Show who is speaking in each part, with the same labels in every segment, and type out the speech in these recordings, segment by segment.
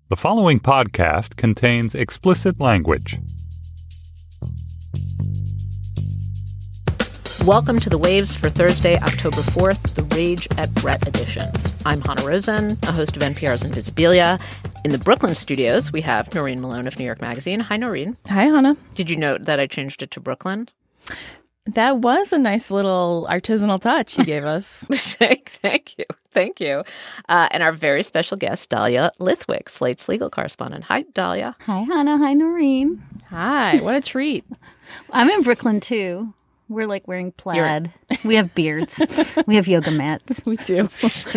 Speaker 1: The following podcast contains explicit language.
Speaker 2: Welcome to The Waves for Thursday, October 4th, the Rage at Brett edition. I'm Hannah Rosen, a host of NPR's Invisibilia. In the Brooklyn studios, we have Noreen Malone of New York Magazine. Hi, Noreen.
Speaker 3: Hi, Hannah.
Speaker 2: Did you note that I changed it to Brooklyn?
Speaker 3: That was a nice little artisanal touch you gave us.
Speaker 2: Thank you. And our very special guest, Dahlia Lithwick, Slate's legal correspondent. Hi, Dahlia.
Speaker 4: Hi, Hannah. Hi, Noreen.
Speaker 3: Hi, what a treat.
Speaker 4: I'm in Brooklyn, too. We're like wearing plaid. We have beards. We have yoga mats.
Speaker 3: We do.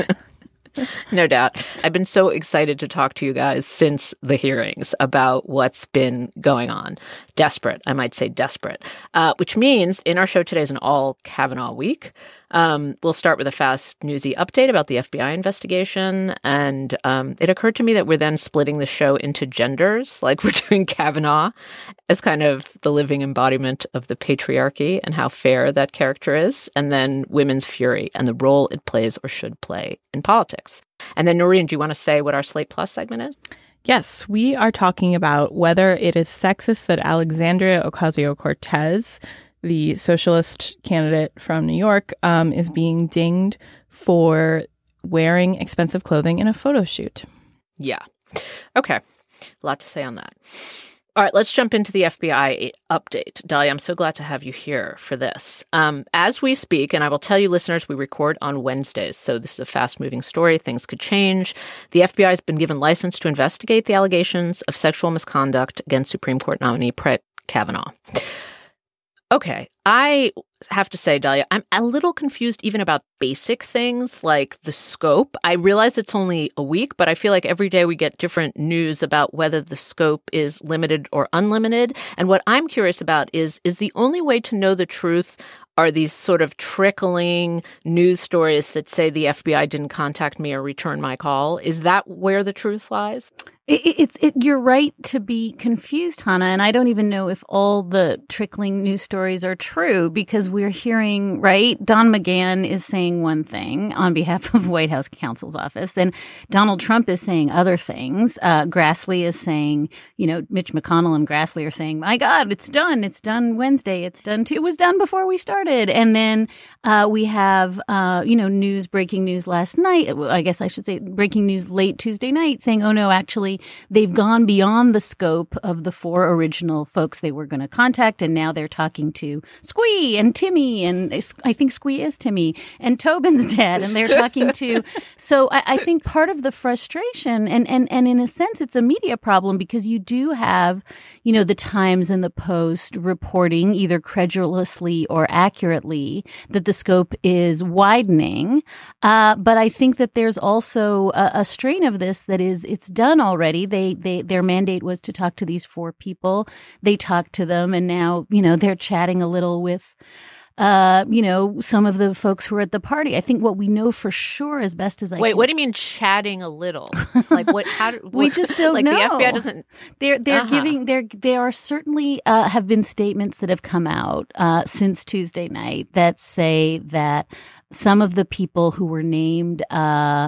Speaker 2: No doubt. I've been so excited to talk to you guys since the hearings about what's been going on. Desperate, I might say desperate, which means in our show today is an all Kavanaugh week. We'll start with a fast newsy update about the FBI investigation. And it occurred to me that we're then splitting the show into genders, like we're doing Kavanaugh as kind of the living embodiment of the patriarchy and how fair that character is, and then women's fury and the role it plays or should play in politics. And then, Noreen, do you want to say what our Slate Plus segment is?
Speaker 3: Yes, we are talking about whether it is sexist that Alexandria Ocasio-Cortez, the socialist candidate from New York, is being dinged for wearing expensive clothing in a photo shoot.
Speaker 2: Yeah. Okay. A lot to say on that. All right, let's jump into the FBI update. Dahlia, I'm so glad to have you here for this. As we speak, and I will tell you, listeners, we record on Wednesdays, so this is a fast-moving story. Things could change. The FBI has been given license to investigate the allegations of sexual misconduct against Supreme Court nominee Brett Kavanaugh. Okay, I have to say, Dahlia, I'm a little confused even about basic things like the scope. I realize it's only a week, but I feel like every day we get different news about whether the scope is limited or unlimited. And what I'm curious about is the only way to know the truth are these sort of trickling news stories that say the FBI didn't contact me or return my call? Is that where the truth lies?
Speaker 4: You're right to be confused, Hannah, and I don't even know if all the trickling news stories are true because we're hearing, right? Don McGahn is saying one thing on behalf of White House counsel's office. Then Donald Trump is saying other things. Grassley is saying, Mitch McConnell and Grassley are saying, my God, it's done. It's done Wednesday. It's done too. It was done before we started. And then we have, breaking news last night. I guess I should say breaking news late Tuesday night saying, oh, no, actually, they've gone beyond the scope of the four original folks they were going to contact, and now they're talking to Squee and Timmy, and I think Squee is Timmy, and Tobin's dad, and they're talking to. So I think part of the frustration, and in a sense, it's a media problem because you do have, the Times and the Post reporting either credulously or accurately that the scope is widening. But I think that there's also a strain of this that is, it's done already. Their mandate was to talk to these four people. They talked to them, and now, they're chatting a little with, some of the folks who are at the party. I think what we know for sure, as best as I
Speaker 2: Wait,
Speaker 4: can.
Speaker 2: what do you mean chatting a little? Like what?
Speaker 4: We just don't know.
Speaker 2: The FBI doesn't.
Speaker 4: They're giving. There are certainly have been statements that have come out since Tuesday night that say that some of the people who were named by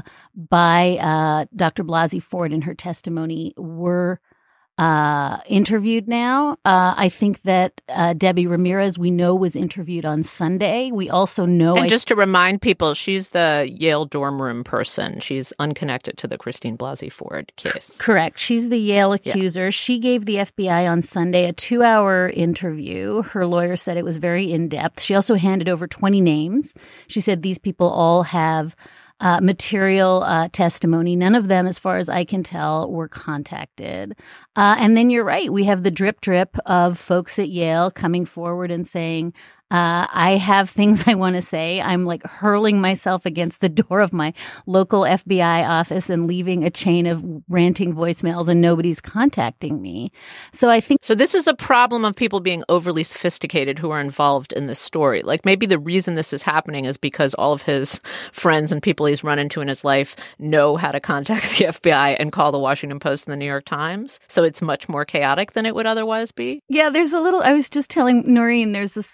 Speaker 4: Dr. Blasey Ford in her testimony were interviewed now. I think that Debbie Ramirez, we know, was interviewed on Sunday. We also know...
Speaker 2: And just to remind people, she's the Yale dorm room person. She's unconnected to the Christine Blasey Ford case.
Speaker 4: Correct. She's the Yale accuser.
Speaker 2: Yeah.
Speaker 4: She gave the FBI on Sunday a 2-hour interview. Her lawyer said it was very in-depth. She also handed over 20 names. She said these people all have material testimony. None of them, as far as I can tell, were contacted. And then you're right. We have the drip of folks at Yale coming forward and saying, I have things I want to say. I'm like hurling myself against the door of my local FBI office and leaving a chain of ranting voicemails, and nobody's contacting me. So I think...
Speaker 2: So this is a problem of people being overly sophisticated who are involved in this story. Like maybe the reason this is happening is because all of his friends and people he's run into in his life know how to contact the FBI and call the Washington Post and the New York Times. So it's much more chaotic than it would otherwise be.
Speaker 4: Yeah, there's a little... I was just telling Noreen, there's a strange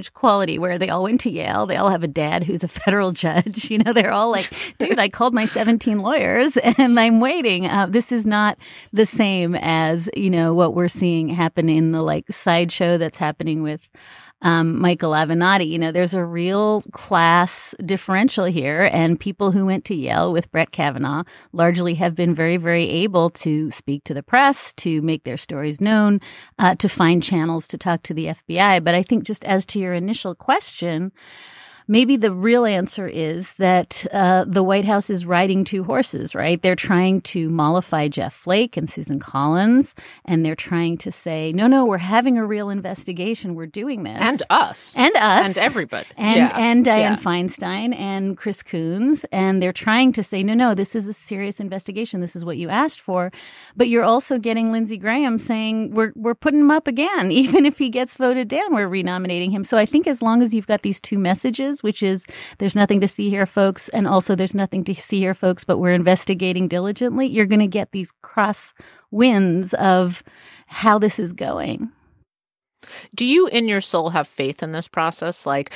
Speaker 4: lineage quality where they all went to Yale. They all have a dad who's a federal judge. You know, they're all like, dude, I called my 17 lawyers and I'm waiting. This is not the same as, you know, what we're seeing happen in the like sideshow that's happening with Michael Avenatti. You know, there's a real class differential here, and people who went to Yale with Brett Kavanaugh largely have been very, very able to speak to the press, to make their stories known, to find channels to talk to the FBI. But I think just as to your initial question, maybe the real answer is that the White House is riding two horses, right? They're trying to mollify Jeff Flake and Susan Collins, and they're trying to say, no, we're having a real investigation. We're doing this.
Speaker 2: And us.
Speaker 4: And us.
Speaker 2: And everybody.
Speaker 4: And Dianne Feinstein and Chris Coons. And they're trying to say, no, this is a serious investigation. This is what you asked for. But you're also getting Lindsey Graham saying, we're putting him up again. Even if he gets voted down, we're renominating him. So I think as long as you've got these two messages, which is there's nothing to see here, folks, and also there's nothing to see here, folks, but we're investigating diligently, you're going to get these cross winds of how this is going.
Speaker 2: Do you in your soul have faith in this process? Like,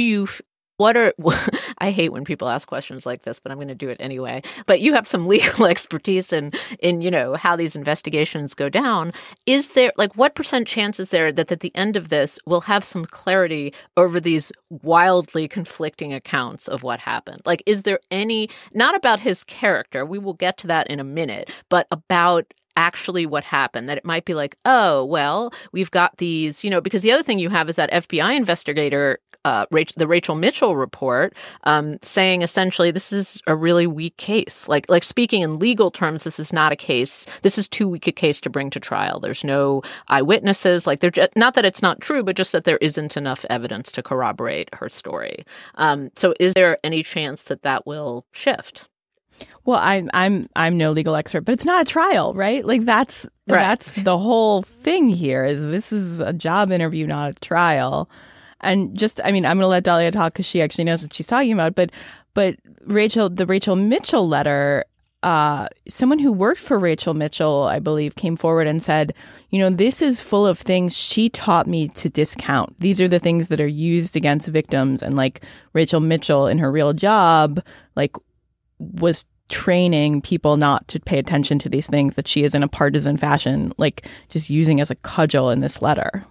Speaker 2: I hate when people ask questions like this, but I'm going to do it anyway. But you have some legal expertise in, you know, how these investigations go down. Is there, like, what % chance is there that at the end of this, we'll have some clarity over these wildly conflicting accounts of what happened? Like, is there any, not about his character, we will get to that in a minute, but about actually what happened, that it might be like, oh, well, we've got these, you know, because the other thing you have is that FBI investigator, the Rachel Mitchell report, saying essentially this is a really weak case. Like speaking in legal terms, this is not a case. This is too weak a case to bring to trial. There's no eyewitnesses. Like they're just, not that it's not true, but just that there isn't enough evidence to corroborate her story. So is there any chance that will shift?
Speaker 3: Well, I'm no legal expert, but it's not a trial, right? Like that's the whole thing here. Is this is a job interview, not a trial. And just, I mean, I'm going to let Dahlia talk because she actually knows what she's talking about. But the Rachel Mitchell letter, someone who worked for Rachel Mitchell, I believe, came forward and said, you know, this is full of things she taught me to discount. These are the things that are used against victims. And like Rachel Mitchell in her real job, like was training people not to pay attention to these things that she is in a partisan fashion, like just using as a cudgel in this letter.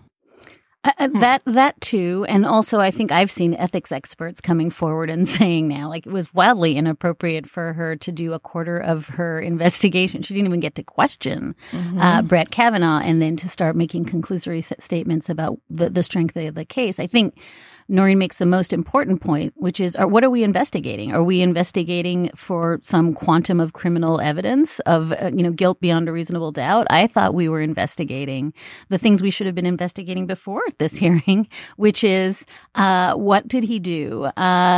Speaker 4: That too. And also, I think I've seen ethics experts coming forward and saying now, like, it was wildly inappropriate for her to do a quarter of her investigation. She didn't even get to question Brett Kavanaugh and then to start making conclusory statements about the strength of the case. I think Noreen makes the most important point, which is, what are we investigating? Are we investigating for some quantum of criminal evidence of, guilt beyond a reasonable doubt? I thought we were investigating the things we should have been investigating before this hearing, which is, what did he do?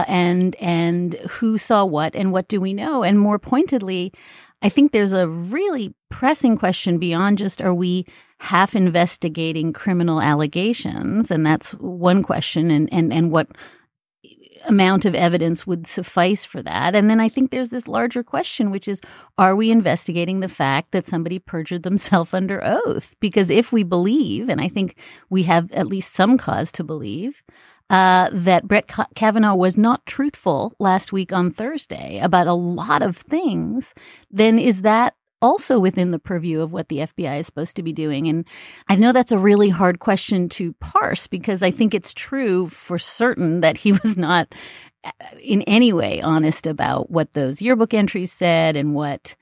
Speaker 4: And who saw what and what do we know? And more pointedly, I think there's a really pressing question beyond just, are we half investigating criminal allegations? And that's one question. And what amount of evidence would suffice for that? And then I think there's this larger question, which is, are we investigating the fact that somebody perjured themselves under oath? Because if we believe, and I think we have at least some cause to believe, that Brett Kavanaugh was not truthful last week on Thursday about a lot of things, then is that also within the purview of what the FBI is supposed to be doing? And I know that's a really hard question to parse, because I think it's true for certain that he was not in any way honest about what those yearbook entries said and what,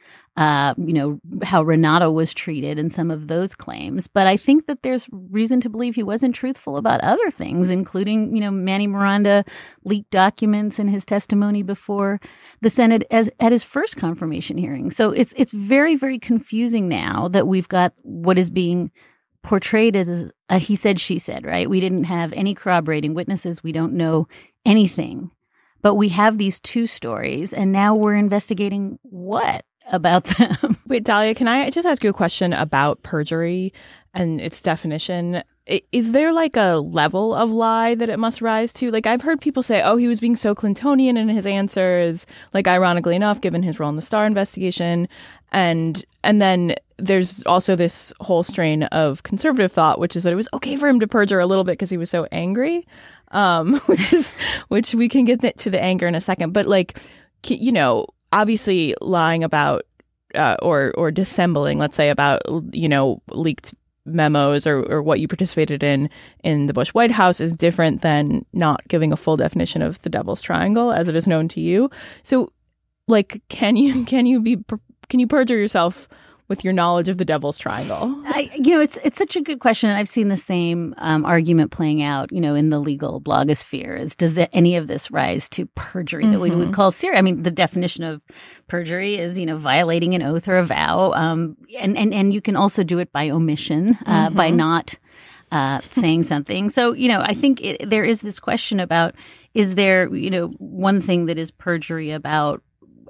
Speaker 4: how Renato was treated and some of those claims. But I think that there's reason to believe he wasn't truthful about other things, including, Manny Miranda leaked documents in his testimony before the Senate at his first confirmation hearing. So it's very, very confusing now that we've got what is being portrayed as a he said, she said, right? We didn't have any corroborating witnesses. We don't know anything. But we have these two stories, and now we're investigating what about them?
Speaker 3: Wait, Dahlia, can I just ask you a question about perjury and its definition? Is there like a level of lie that it must rise to? Like, I've heard people say, oh, he was being so Clintonian in his answers, like, ironically enough, given his role in the Starr investigation. And then there's also this whole strain of conservative thought, which is that it was okay for him to perjure a little bit because he was so angry. which we can get to the anger in a second. But like, you know, obviously lying about or dissembling, let's say, about, you know, leaked memos or what you participated in the Bush White House is different than not giving a full definition of the Devil's Triangle as it is known to you. So, like, can you perjure yourself with your knowledge of the Devil's Triangle?
Speaker 4: It's such a good question. I've seen the same argument playing out, you know, in the legal blogosphere. Does any of this rise to perjury that we would call serious? I mean, the definition of perjury is, you know, violating an oath or a vow, and you can also do it by omission, by not saying something. So, you know, I think there is this question about, is there, you know, one thing that is perjury about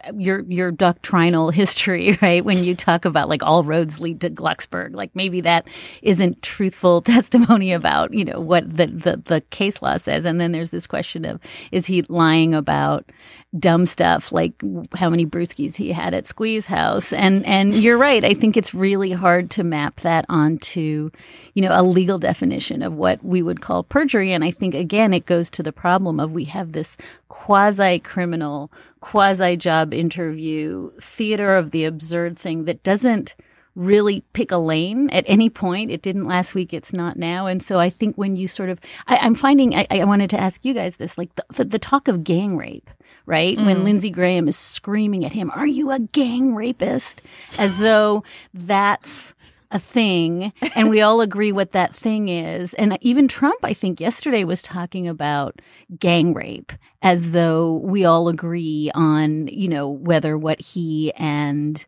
Speaker 4: your doctrinal history, right? When you talk about like all roads lead to Glucksburg, like maybe that isn't truthful testimony about, you know, what the case law says. And then there's this question of, is he lying about dumb stuff like how many brewskis he had at Squee's house? And you're right. I think it's really hard to map that onto, you know, a legal definition of what we would call perjury. And I think, again, it goes to the problem of we have this quasi-criminal, quasi-job interview, theater of the absurd thing that doesn't really pick a lane at any point. It didn't last week. It's not now. And so I think when you sort of, I'm finding, I wanted to ask you guys this, like the talk of gang rape, right? When Lindsey Graham is screaming at him, "Are you a gang rapist?" As though that's a thing, and we all agree what that thing is. And even Trump, I think, yesterday was talking about gang rape as though we all agree on, you know, whether what he and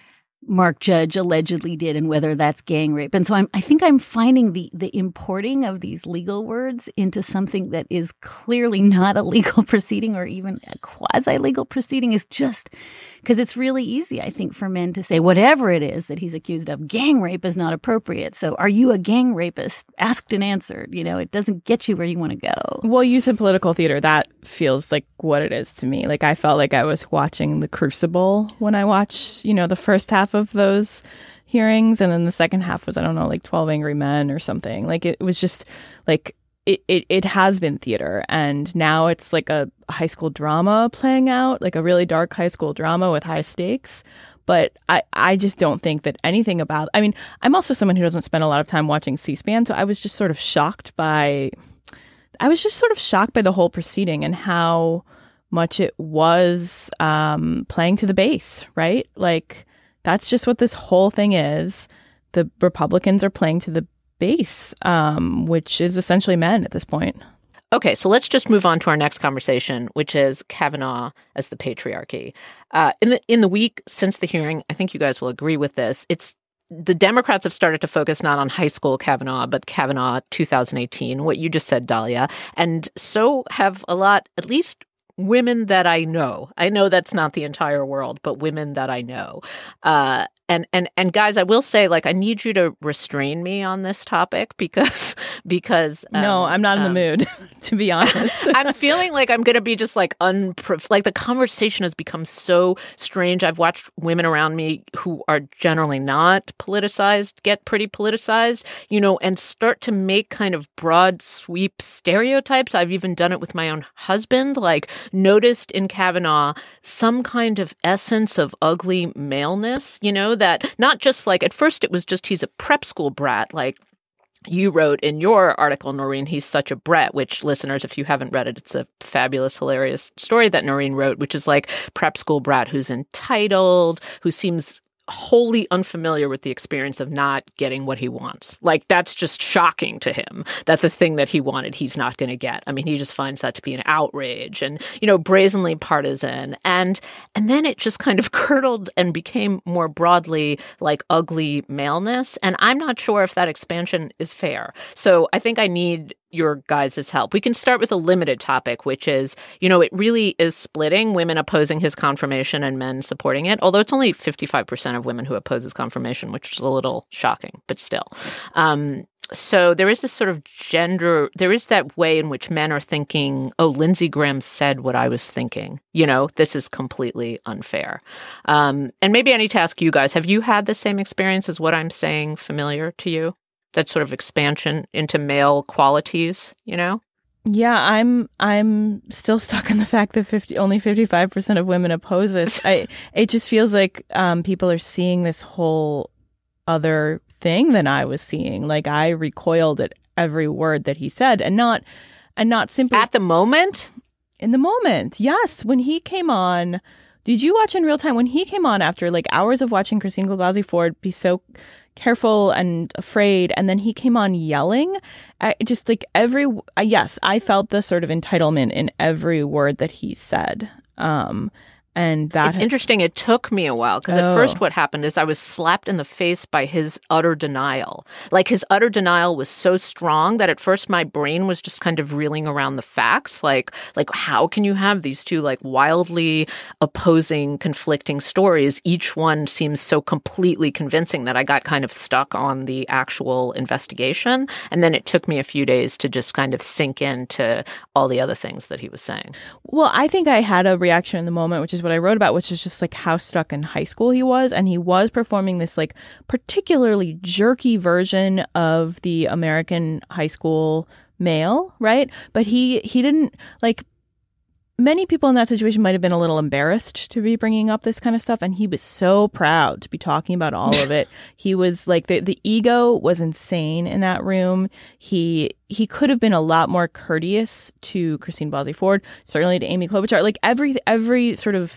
Speaker 4: Mark Judge allegedly did and whether that's gang rape. And so I think I'm finding the importing of these legal words into something that is clearly not a legal proceeding or even a quasi-legal proceeding is just because it's really easy, I think, for men to say whatever it is that he's accused of, gang rape is not appropriate. So are you a gang rapist? Asked and answered. You know, it doesn't get you where you want to go.
Speaker 3: Well, you said political theater. That feels like what it is to me. Like I felt like I was watching The Crucible when I watched, you know, the first half of those hearings, and then the second half was, I don't know, like 12 Angry Men or something. Like it was just like it has been theater, and now it's like a high school drama playing out, like a really dark high school drama with high stakes. But I just don't think that anything about, I mean, I'm also someone who doesn't spend a lot of time watching C-SPAN, so I was just sort of shocked by the whole proceeding and how much it was playing to the base, right? Like, that's just what this whole thing is. The Republicans are playing to the base, which is essentially men at this point.
Speaker 2: Okay, so let's just move on to our next conversation, which is Kavanaugh as the patriarchy. In the week since the hearing, I think you guys will agree with this. It's the Democrats have started to focus not on high school Kavanaugh, but Kavanaugh 2018, what you just said, Dahlia. And so have a lot, at least women that I know. I know that's not the entire world, but women that I know. And guys, I will say, like, I need you to restrain me on this topic because
Speaker 3: no, I'm not in the mood, to be honest.
Speaker 2: I'm feeling like I'm going to be just like like the conversation has become so strange. I've watched women around me who are generally not politicized get pretty politicized, you know, and start to make kind of broad sweep stereotypes. I've even done it with my own husband, like noticed in Kavanaugh some kind of essence of ugly maleness, you know, that not just like at first it was just he's a prep school brat, like you wrote in your article, Noreen, he's such a brat, which listeners, if you haven't read it, it's a fabulous, hilarious story that Noreen wrote, which is like prep school brat who's entitled, who seems wholly unfamiliar with the experience of not getting what he wants. Like, that's just shocking to him that the thing that he wanted, he's not going to get. I mean, he just finds that to be an outrage and, you know, brazenly partisan. And then it just kind of curdled and became more broadly like ugly maleness. And I'm not sure if that expansion is fair. So I think I need your guys' help. We can start with a limited topic, which is, you know, it really is splitting, women opposing his confirmation and men supporting it, although it's only 55% of women who oppose his confirmation, which is a little shocking, but still. So there is this sort of there is that way in which men are thinking, oh, Lindsey Graham said what I was thinking. You know, this is completely unfair. And maybe I need to ask you guys, have you had the same experience? Is what I'm saying familiar to you? That sort of expansion into male qualities, you know?
Speaker 3: Yeah, I'm still stuck on the fact that only 55% of women oppose this. It just feels like people are seeing this whole other thing than I was seeing. Like, I recoiled at every word that he said, and not simply
Speaker 2: at the moment.
Speaker 3: In the moment, yes. When he came on, did you watch in real time? When he came on after like hours of watching Christine Blasey Ford be so careful and afraid, and then he came on yelling, just like yes, I felt the sort of entitlement in every word that he said. And
Speaker 2: it's interesting. It took me a while because at first what happened is I was slapped in the face by his utter denial. Like, his utter denial was so strong that at first my brain was just kind of reeling around the facts. Like how can you have these two like wildly opposing, conflicting stories? Each one seems so completely convincing that I got kind of stuck on the actual investigation. And then it took me a few days to just kind of sink into all the other things that he was saying.
Speaker 3: Well, I think I had a reaction in the moment, which is what I wrote about, which is just like how stuck in high school he was. And he was performing this like particularly jerky version of the American high school male, right? But he didn't, like, many people in that situation might have been a little embarrassed to be bringing up this kind of stuff. And he was so proud to be talking about all of it. He was like, the ego was insane in that room. He could have been a lot more courteous to Christine Blasey Ford, certainly to Amy Klobuchar. Like, every sort of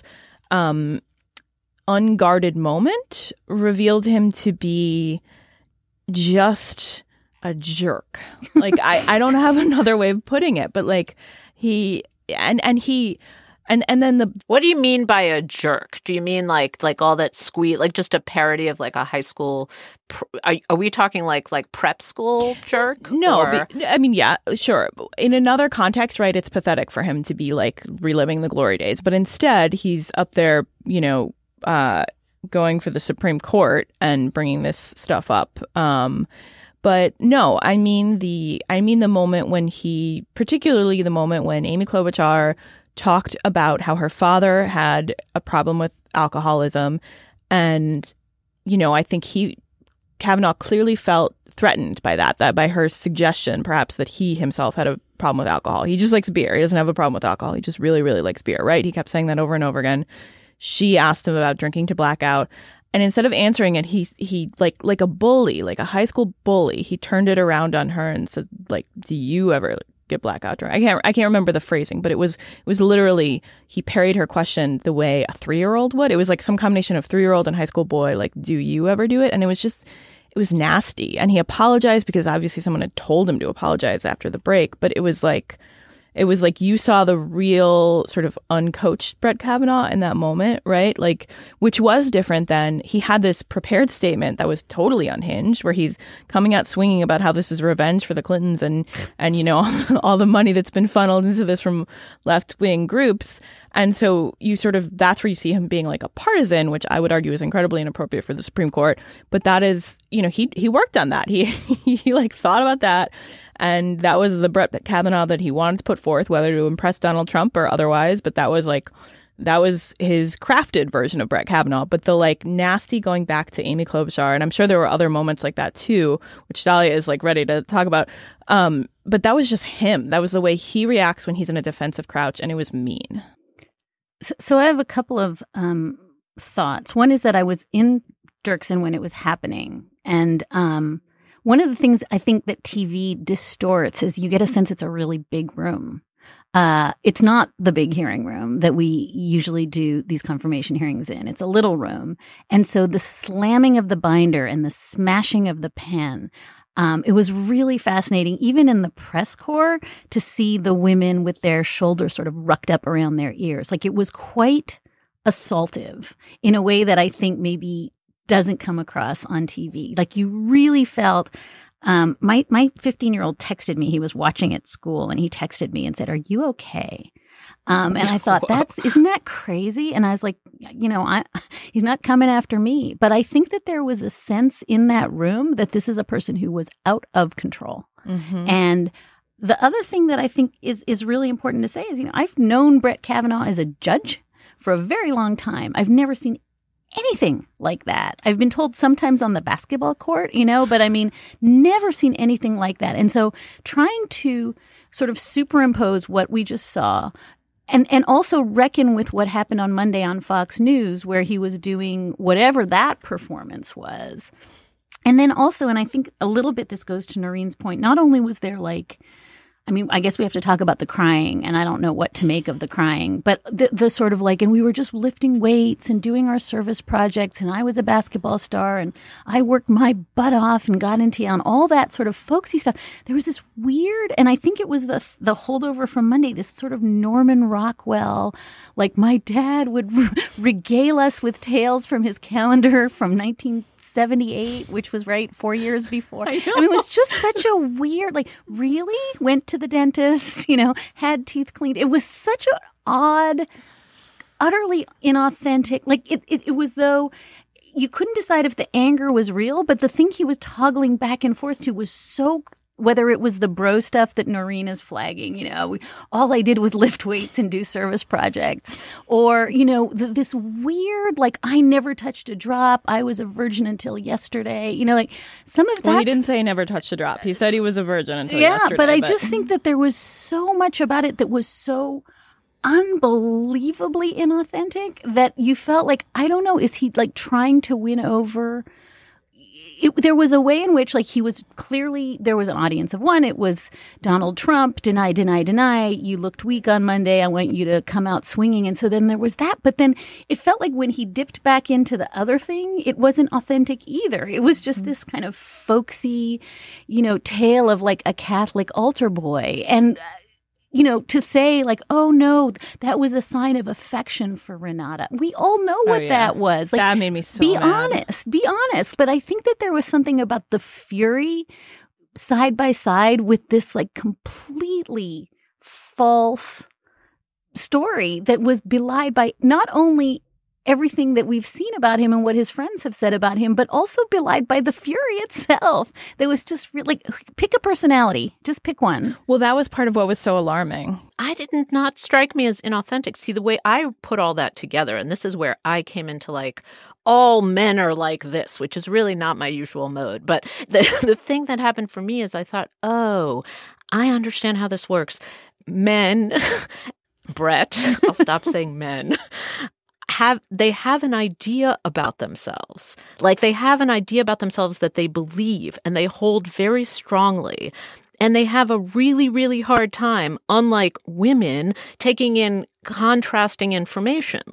Speaker 3: unguarded moment revealed him to be just a jerk. Like, I don't have another way of putting it, but like and then
Speaker 2: what do you mean by a jerk? Do you mean like all that squeal, like just a parody of like a high school? Are we talking like prep school jerk?
Speaker 3: No, I mean, yeah, sure. In another context, right? It's pathetic for him to be like reliving the glory days, but instead he's up there, going for the Supreme Court and bringing this stuff up. But no, I mean the moment when particularly the moment when Amy Klobuchar talked about how her father had a problem with alcoholism. And, I think Kavanaugh clearly felt threatened by that by her suggestion, perhaps, that he himself had a problem with alcohol. He just likes beer. He doesn't have a problem with alcohol. He just really, really likes beer, right? He kept saying that over and over again. She asked him about drinking to blackout. And instead of answering it, he like a bully, like a high school bully, he turned it around on her and said, like, do you ever get blackout drunk? I can't remember the phrasing, but it was literally, he parried her question the way a 3-year-old would. It was like some combination of 3-year-old and high school boy, like, do you ever do it? And it was nasty. And he apologized because obviously someone had told him to apologize after the break, but it was like you saw the real sort of uncoached Brett Kavanaugh in that moment, right? Like, which was different than, he had this prepared statement that was totally unhinged, where he's coming out swinging about how this is revenge for the Clintons and all the money that's been funneled into this from left-wing groups. And so that's where you see him being like a partisan, which I would argue is incredibly inappropriate for the Supreme Court. But that is, he worked on that. He like thought about that. And that was the Brett Kavanaugh that he wanted to put forth, whether to impress Donald Trump or otherwise. But that was his crafted version of Brett Kavanaugh. But the like nasty going back to Amy Klobuchar, and I'm sure there were other moments like that too, which Dahlia is like ready to talk about. But that was just him. That was the way he reacts when he's in a defensive crouch, and it was mean.
Speaker 4: So I have a couple of thoughts. One is that I was in Dirksen when it was happening, and one of the things I think that TV distorts is you get a sense it's a really big room. It's not the big hearing room that we usually do these confirmation hearings in. It's a little room. And so the slamming of the binder and the smashing of the pen, it was really fascinating, even in the press corps, to see the women with their shoulders sort of rucked up around their ears. Like, it was quite assaultive in a way that I think maybe doesn't come across on TV. Like, you really felt, my 15-year-old texted me. He was watching at school, and he texted me and said, "Are you okay?" And I thought, isn't that crazy? And I was like, he's not coming after me. But I think that there was a sense in that room that this is a person who was out of control. Mm-hmm. And the other thing that I think is really important to say is, I've known Brett Kavanaugh as a judge for a very long time. I've never seen anything like that. I've been told sometimes on the basketball court, but I mean, never seen anything like that. And so trying to sort of superimpose what we just saw and also reckon with what happened on Monday on Fox News, where he was doing whatever that performance was. And then also, and I think a little bit this goes to Noreen's point, not only was there I guess we have to talk about the crying, and I don't know what to make of the crying, but the sort of and we were just lifting weights and doing our service projects, and I was a basketball star, and I worked my butt off and got into Yale, and all that sort of folksy stuff. There was this weird, and I think it was the holdover from Monday, this sort of Norman Rockwell, my dad would regale us with tales from his calendar from 1978, which was 4 years before. I mean, it was just such a weird, really went to the dentist, had teeth cleaned. It was such an odd, utterly inauthentic, it was though you couldn't decide if the anger was real, but the thing he was toggling back and forth to was so, whether it was the bro stuff that Noreen is flagging, all I did was lift weights and do service projects, or, this weird, I never touched a drop. I was a virgin until yesterday, some of that.
Speaker 3: Well, he didn't say never touched a drop. He said he was a virgin until yesterday.
Speaker 4: Yeah, but I just think that there was so much about it that was so unbelievably inauthentic that you felt I don't know, is he trying to win over? There was a way in which he was clearly, there was an audience of one. It was Donald Trump, deny, deny, deny. You looked weak on Monday. I want you to come out swinging. And so then there was that. But then it felt like when he dipped back into the other thing, it wasn't authentic either. It was just this kind of folksy, tale of a Catholic altar boy. And to say oh no, that was a sign of affection for Renata. We all know what that was.
Speaker 3: That made me so
Speaker 4: be
Speaker 3: mad.
Speaker 4: Be honest. But I think that there was something about the fury side by side with this completely false story that was belied by not only everything that we've seen about him and what his friends have said about him, but also belied by the fury itself. There was just pick a personality. Just pick one.
Speaker 3: Well, that was part of what was so alarming.
Speaker 2: I did not strike me as inauthentic. See, the way I put all that together, and this is where I came into all men are like this, which is really not my usual mode. But the thing that happened for me is I thought, oh, I understand how this works. Men, Brett, I'll stop saying men, they have an idea about themselves. They have an idea about themselves that they believe and they hold very strongly. And they have a really, really hard time, unlike women, taking in contrasting information.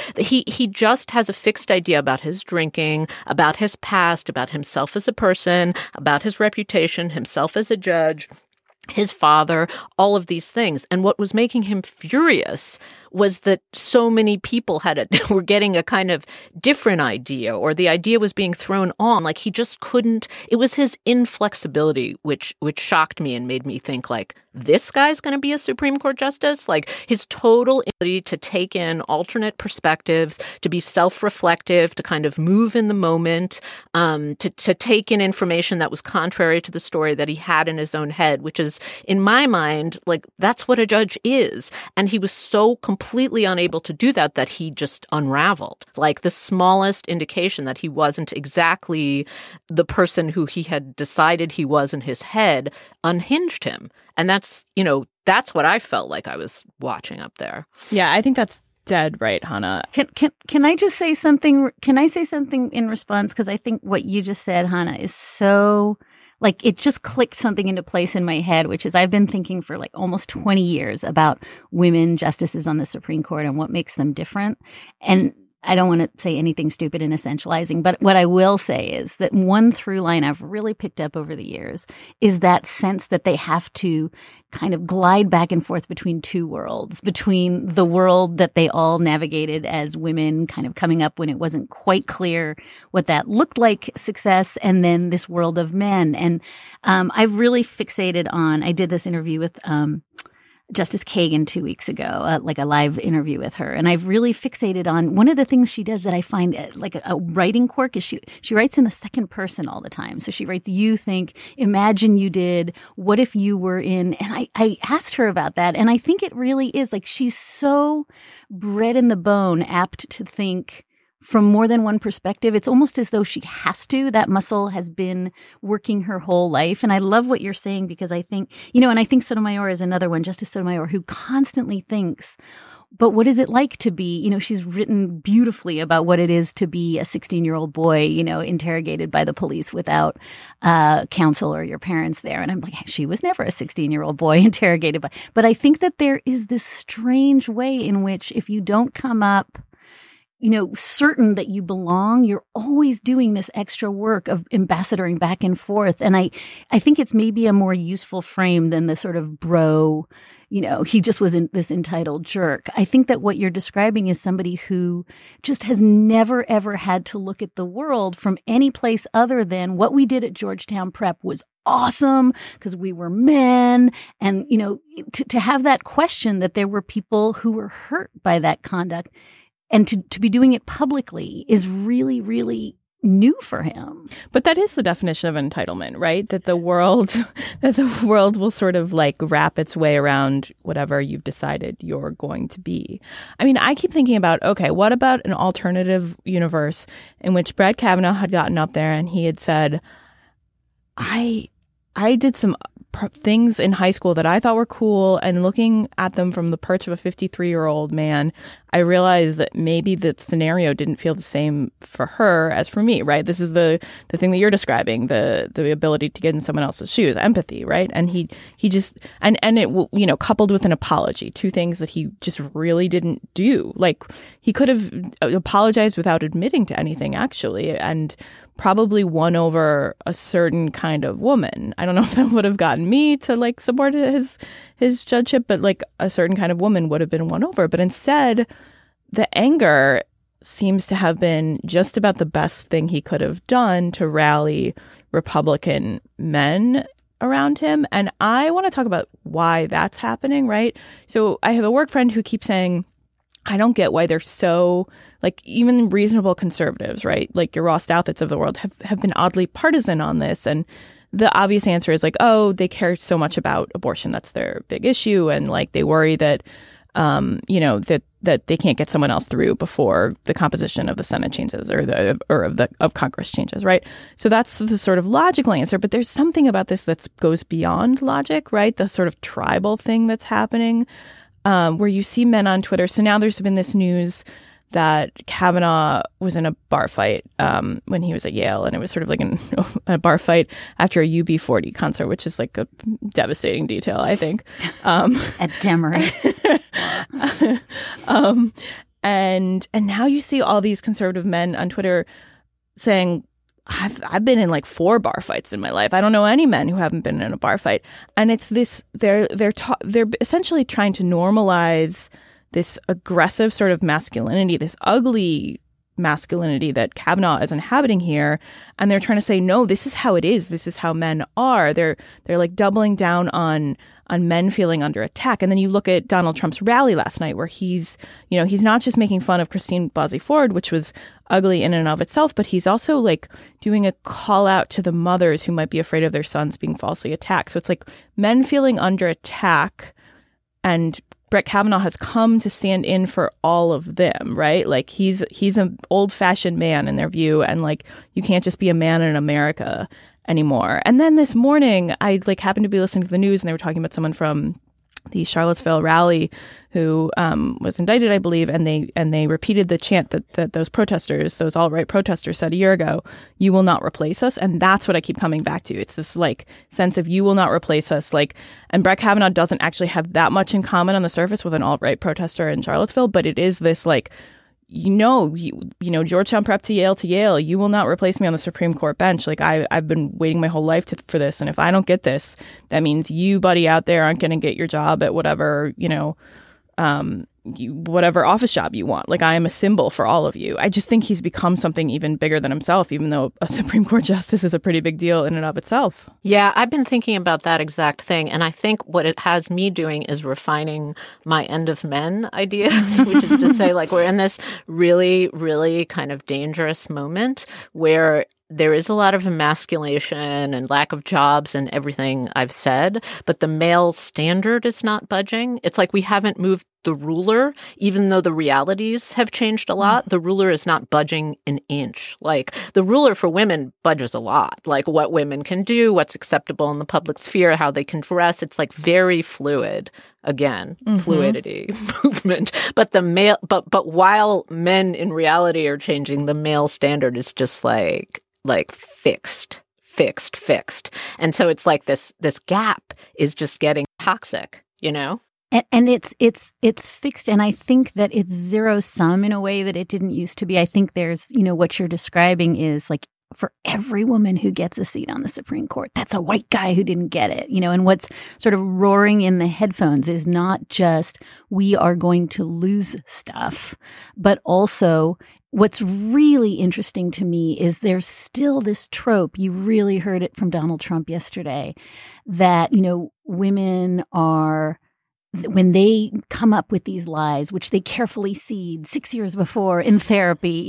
Speaker 2: He just has a fixed idea about his drinking, about his past, about himself as a person, about his reputation, himself as a judge, his father, all of these things. And what was making him furious was that so many people were getting a kind of different idea, or the idea was being thrown on. He just couldn't. It was his inflexibility which shocked me and made me think this guy's going to be a Supreme Court justice. His total ability to take in alternate perspectives, to be self-reflective, to kind of move in the moment, to take in information that was contrary to the story that he had in his own head, which is, in my mind, that's what a judge is. And he was so completely unable to do that he just unraveled. The smallest indication that he wasn't exactly the person who he had decided he was in his head unhinged him. And that's what I felt like I was watching up there.
Speaker 3: Yeah, I think that's dead right, Hannah.
Speaker 4: Can I just say something? Can I say something in response? Because I think what you just said, Hannah, is so it just clicked something into place in my head, which is I've been thinking for almost 20 years about women justices on the Supreme Court and what makes them different. And I don't want to say anything stupid and essentializing, but what I will say is that one through line I've really picked up over the years is that sense that they have to kind of glide back and forth between two worlds, between the world that they all navigated as women kind of coming up when it wasn't quite clear what that looked like success, and then this world of men. And I've really fixated on, I did this interview with Justice Kagan 2 weeks ago, a live interview with her. And I've really fixated on one of the things she does that I find a writing quirk is she writes in the second person all the time. So she writes, you think, imagine you did, what if you were in, and I asked her about that. And I think it really is she's so bred in the bone, apt to think from more than one perspective. It's almost as though she has to. That muscle has been working her whole life. And I love what you're saying, because I think, and I think Sotomayor is another one, Justice Sotomayor, who constantly thinks, but what is it like to be, she's written beautifully about what it is to be a 16-year-old boy, interrogated by the police without counsel or your parents there. And I'm like, she was never a 16-year-old boy interrogated by. But I think that there is this strange way in which if you don't come up certain that you belong, you're always doing this extra work of ambassadoring back and forth. And I think it's maybe a more useful frame than the sort of bro, he just was this entitled jerk. I think that what you're describing is somebody who just has never, ever had to look at the world from any place other than what we did at Georgetown Prep was awesome because we were men. And, to have that question that there were people who were hurt by that conduct, and to be doing it publicly is really, really new for him.
Speaker 3: But that is the definition of entitlement, right? That the world will sort of like wrap its way around whatever you've decided you're going to be. I mean, I keep thinking about, okay, what about an alternative universe in which Brett Kavanaugh had gotten up there and he had said, I did some things in high school that I thought were cool, and looking at them from the perch of a 53-year-old man, I realized that maybe the scenario didn't feel the same for her as for me, right? This is the thing that you're describing, the ability to get in someone else's shoes, empathy, right? And he just, and it, coupled with an apology, two things that he just really didn't do. Like, he could have apologized without admitting to anything, actually, and probably won over a certain kind of woman. I don't know if that would have gotten me to like support his judgeship, but like a certain kind of woman would have been won over. But instead, the anger seems to have been just about the best thing he could have done to rally Republican men around him. And I want to talk about why that's happening, right? So I have a work friend who keeps saying, I don't get why they're so, like, even reasonable conservatives, right? Like your Ross Douthat's of the world have been oddly partisan on this. And the obvious answer is like, oh, they care so much about abortion. That's their big issue. And like, they worry that, that they can't get someone else through before the composition of the Senate changes of Congress changes, right? So that's the sort of logical answer. But there's something about this that goes beyond logic, right? The sort of tribal thing that's happening. Where you see men on Twitter. So now there's been this news that Kavanaugh was in a bar fight when he was at Yale, and it was sort of like a bar fight after a UB40 concert, which is like a devastating detail, I think.
Speaker 4: At Demery.
Speaker 3: And now you see all these conservative men on Twitter saying, I've been in like 4 bar fights in my life. I don't know any men who haven't been in a bar fight. And it's this, they're essentially trying to normalize this aggressive sort of masculinity, this ugly masculinity that Kavanaugh is inhabiting here. And they're trying to say, no, this is how it is. This is how men are. They're like doubling down on men feeling under attack. And then you look at Donald Trump's rally last night where he's not just making fun of Christine Blasey Ford, which was ugly in and of itself, but he's also like doing a call out to the mothers who might be afraid of their sons being falsely attacked. So it's like men feeling under attack, and Brett Kavanaugh has come to stand in for all of them, right? Like he's an old-fashioned man in their view, and like you can't just be a man in America anymore. And then this morning, I like happened to be listening to the news, and they were talking about someone from the Charlottesville rally who was indicted, I believe, and they repeated the chant that those protesters, those alt-right protesters said a year ago, "You will not replace us." And that's what I keep coming back to. It's this like sense of you will not replace us. Like, and Brett Kavanaugh doesn't actually have that much in common on the surface with an alt-right protester in Charlottesville, but it is this like, Georgetown Prep to Yale, you will not replace me on the Supreme Court bench. Like I've been waiting my whole life for this. And if I don't get this, that means you, buddy, out there aren't going to get your job at whatever, whatever office job you want. Like I am a symbol for all of you. I just think he's become something even bigger than himself, even though a Supreme Court justice is a pretty big deal in and of itself.
Speaker 2: Yeah, I've been thinking about that exact thing. And I think what it has me doing is refining my end of men ideas, which is to say, like, we're in this really, really kind of dangerous moment where there is a lot of emasculation and lack of jobs and everything I've said, but the male standard is not budging. It's like we haven't moved the ruler, even though the realities have changed a lot. The ruler is not budging an inch. Like the ruler for women budges a lot, like what women can do, what's acceptable in the public sphere, how they can dress. It's like very fluid. Again, fluidity movement. But the male, but while men in reality are changing, the male standard is just like fixed. And so it's like this gap is just getting toxic, you know?
Speaker 4: And it's fixed, and I think that it's zero sum in a way that it didn't used to be. I think there's, what you're describing is like for every woman who gets a seat on the Supreme Court, that's a white guy who didn't get it, and what's sort of roaring in the headphones is not just we are going to lose stuff, but also what's really interesting to me is there's still this trope. You really heard it from Donald Trump yesterday that, women are, when they come up with these lies, which they carefully seed 6 years before in therapy,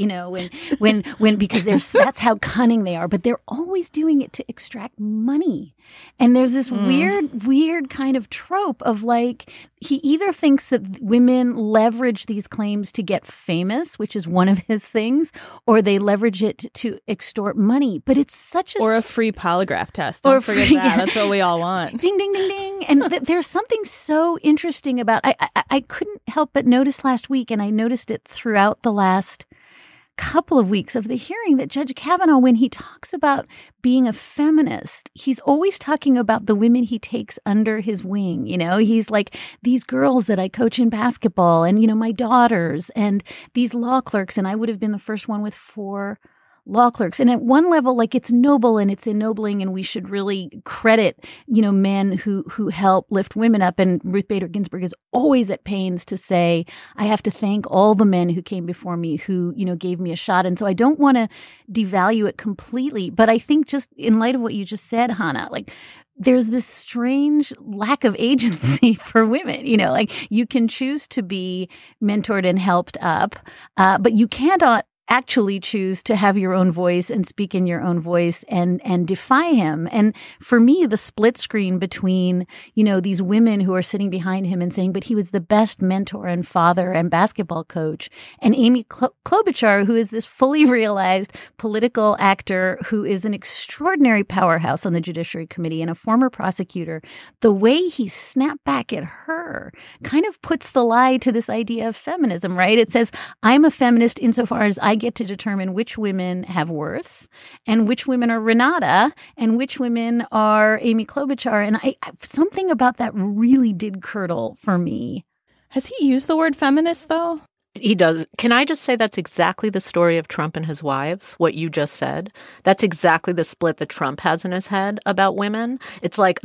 Speaker 4: when because that's how cunning they are, but they're always doing it to extract money. And there's this weird kind of trope of like, he either thinks that women leverage these claims to get famous, which is one of his things, or they leverage it to extort money. But it's such
Speaker 3: or a free polygraph test. Don't forget that. That's what we all want.
Speaker 4: Ding, ding, ding, ding. And there's something so interesting about, I couldn't help but notice last week, and I noticed it throughout the last couple of weeks of the hearing, that Judge Kavanaugh, when he talks about being a feminist, he's always talking about the women he takes under his wing. He's like, these girls that I coach in basketball and, my daughters and these law clerks. And I would have been the first one with 4 law clerks. And at one level, like, it's noble and it's ennobling, and we should really credit, men who help lift women up. And Ruth Bader Ginsburg is always at pains to say, I have to thank all the men who came before me who, gave me a shot. And so I don't want to devalue it completely. But I think just in light of what you just said, Hannah, like, there's this strange lack of agency for women. Like, you can choose to be mentored and helped up, but you cannot actually choose to have your own voice and speak in your own voice and defy him. And for me, the split screen between, these women who are sitting behind him and saying, but he was the best mentor and father and basketball coach, and Amy Klobuchar, who is this fully realized political actor who is an extraordinary powerhouse on the Judiciary Committee and a former prosecutor, the way he snapped back at her kind of puts the lie to this idea of feminism, right? It says, I'm a feminist insofar as I get to determine which women have worth and which women are Renata and which women are Amy Klobuchar. And I something about that really did curdle for me.
Speaker 3: Has he used the word feminist, though?
Speaker 2: He does. Can I just say that's exactly the story of Trump and his wives, what you just said? That's exactly the split that Trump has in his head about women. It's like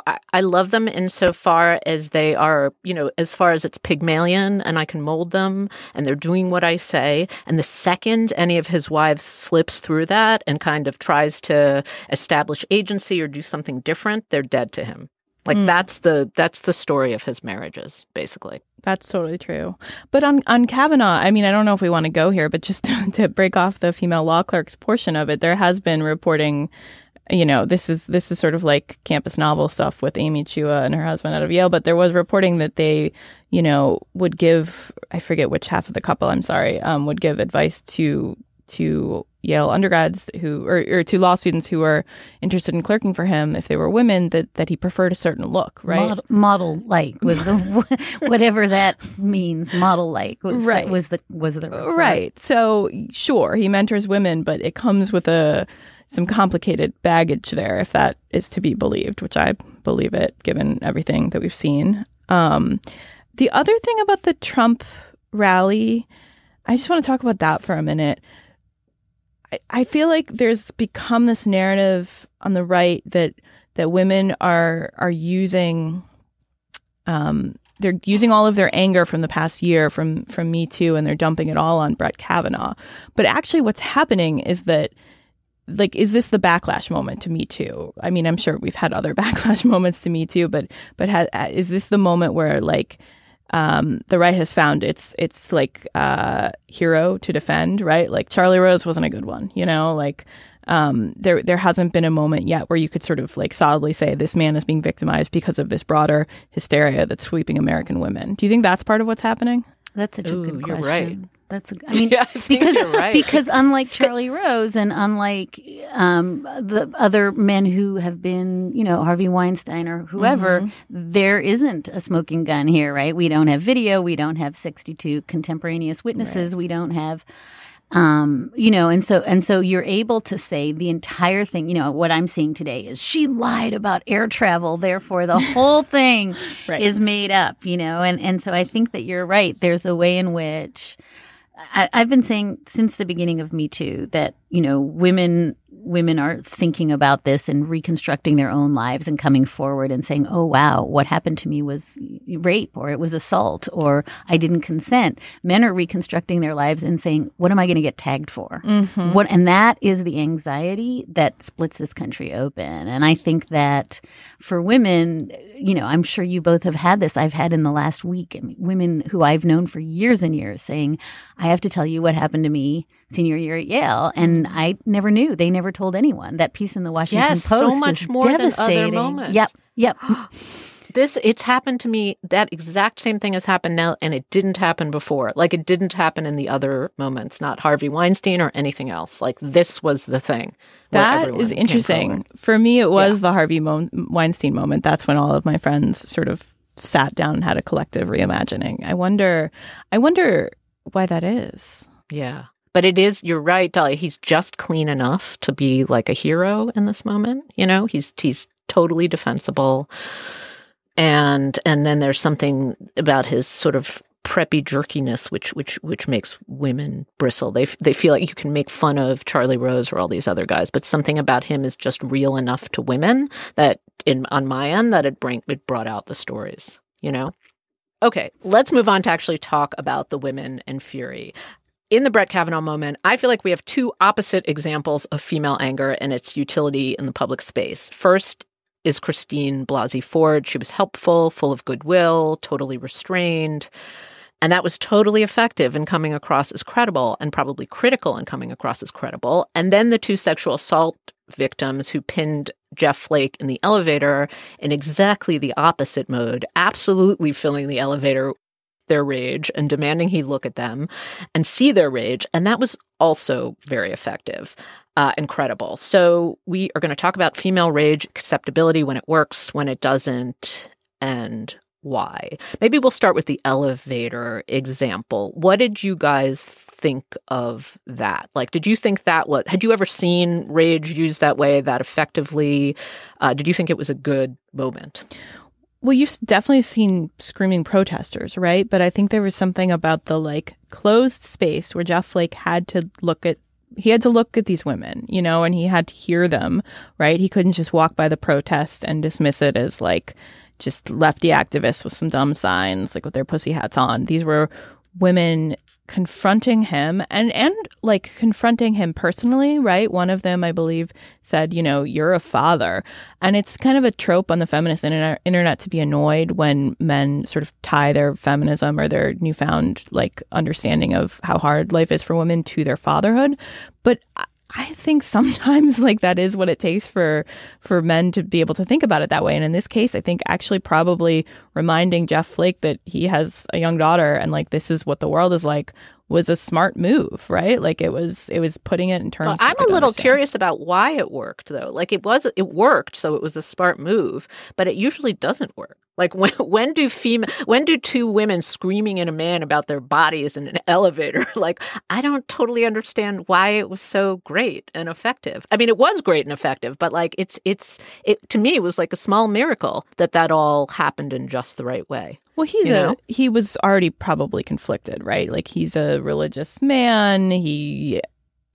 Speaker 2: I love them insofar as they are, as far as it's Pygmalion and I can mold them and they're doing what I say. And the second any of his wives slips through that and kind of tries to establish agency or do something different, they're dead to him. Like that's the story of his marriages, basically.
Speaker 3: That's totally true. But on Kavanaugh, I mean, I don't know if we want to go here, but just to break off the female law clerks portion of it, there has been reporting, this is sort of like campus novel stuff with Amy Chua and her husband out of Yale, but there was reporting that they, would give, I forget which half of the couple, I'm sorry, would give advice to Yale undergrads or to law students who were interested in clerking for him if they were women, that he preferred a certain look, right?
Speaker 4: Model-like was the whatever that means. Model-like was
Speaker 3: right.
Speaker 4: was the report.
Speaker 3: Right. So sure, he mentors women, but it comes with some complicated baggage there, if that is to be believed, which I believe it, given everything that we've seen. The other thing about the Trump rally, I just want to talk about that for a minute. I feel like there's become this narrative on the right that women are using, they're using all of their anger from the past year from Me Too, and they're dumping it all on Brett Kavanaugh. But actually what's happening is that, like, is this the backlash moment to Me Too? I mean, I'm sure we've had other backlash moments to Me Too, but is this the moment where, like, the right has found its like hero to defend, right? Like Charlie Rose wasn't a good one, like there hasn't been a moment yet where you could sort of like solidly say this man is being victimized because of this broader hysteria that's sweeping American women. Do you think that's part of what's happening?
Speaker 4: That's such a good question.
Speaker 2: You're right.
Speaker 4: I mean,
Speaker 2: yeah, I
Speaker 4: because
Speaker 2: you're right.
Speaker 4: because unlike Charlie Rose and unlike the other men who have been, Harvey Weinstein or whoever, there isn't a smoking gun here, right? We don't have video. We don't have 62 contemporaneous witnesses. Right. We don't have. And so you're able to say the entire thing. What I'm seeing today is she lied about air travel. Therefore, the whole thing is made up, and so I think that you're right. There's a way in which I've been saying since the beginning of Me Too that, women are thinking about this and reconstructing their own lives and coming forward and saying, oh, wow, what happened to me was rape or it was assault or I didn't consent. Men are reconstructing their lives and saying, what am I going to get tagged for? And that is the anxiety that splits this country open. And I think that for women, I'm sure you both have had this. I've had in the last week, women who I've known for years and years saying, I have to tell you what happened to me senior year at Yale. And I never knew. They never told anyone. That piece in the Washington Post
Speaker 2: so much
Speaker 4: is
Speaker 2: more
Speaker 4: devastating.
Speaker 2: than other moments.
Speaker 4: Yep.
Speaker 2: It's happened to me. That exact same thing has happened now, and it didn't happen before. Like, it didn't happen in the other moments, not Harvey Weinstein or anything else. Like, this was the thing.
Speaker 3: That is interesting. For me, it was the Harvey Weinstein moment. That's when all of my friends sort of sat down and had a collective reimagining. I wonder why that is.
Speaker 2: Yeah. But it is, you're right, Dahlia, he's just clean enough to be like a hero in this moment. He's totally defensible. And then there's something about his sort of preppy jerkiness, which makes women bristle. They feel like you can make fun of Charlie Rose or all these other guys, but something about him is just real enough to women that on my end that it brought out the stories, Okay, let's move on to actually talk about the women and fury. In the Brett Kavanaugh moment, I feel like we have two opposite examples of female anger and its utility in the public space. First is Christine Blasey Ford. She was helpful, full of goodwill, totally restrained. And that was totally effective in coming across as credible and probably critical in coming across as credible. And then the two sexual assault victims who pinned Jeff Flake in the elevator in exactly the opposite mode, absolutely filling the elevator their rage and demanding he look at them and see their rage. And that was also very effective, incredible. So we are going to talk about female rage, acceptability, when it works, when it doesn't, and why. Maybe we'll start with the elevator example. What did you guys think of that? Like, did you think had you ever seen rage used that way, that effectively? Did you think it was a good moment?
Speaker 3: Well, you've definitely seen screaming protesters, right? But I think there was something about the closed space where Jeff Flake had to look at these women, and he had to hear them, right? He couldn't just walk by the protest and dismiss it as just lefty activists with some dumb signs, with their pussy hats on. These were women confronting him and confronting him personally, right? One of them, I believe, said, you're a father. And it's kind of a trope on the feminist internet to be annoyed when men sort of tie their feminism or their newfound understanding of how hard life is for women to their fatherhood. But I think sometimes that is what it takes for men to be able to think about it that way. And in this case, I think actually probably reminding Jeff Flake that he has a young daughter and this is what the world is like was a smart move, right? It was putting it in terms.
Speaker 2: I'm a little curious about why it worked though. It worked, so it was a smart move, but it usually doesn't work. When do two women screaming at a man about their bodies in an elevator? I don't totally understand why it was so great and effective. I mean, it was great and effective, but it to me it was like a small miracle that all happened in just the right way.
Speaker 3: Well, he was already probably conflicted, right? He's a religious man. I